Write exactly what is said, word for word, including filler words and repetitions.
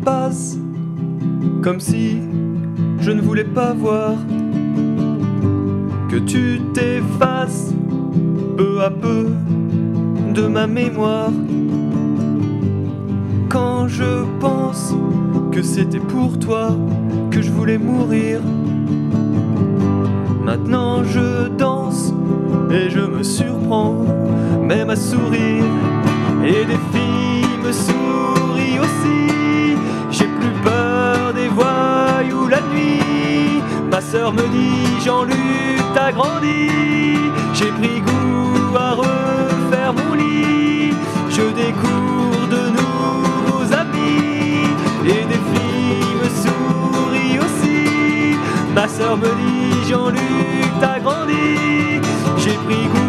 passe, comme si je ne voulais pas voir que tu t'effaces peu à peu de ma mémoire. Quand je pense que c'était pour toi que je voulais mourir, maintenant je danse et je me surprends même à sourire. Et des filles me sourient aussi. J'ai plus peur des voyous la nuit. Ma sœur me dit Jean-Luc t'as grandi. J'ai pris goût à refaire mon lit. Je découvre de nouveaux amis. Et des filles me sourient aussi. Ma sœur me dit Jean-Luc t'as grandi. J'ai pris goût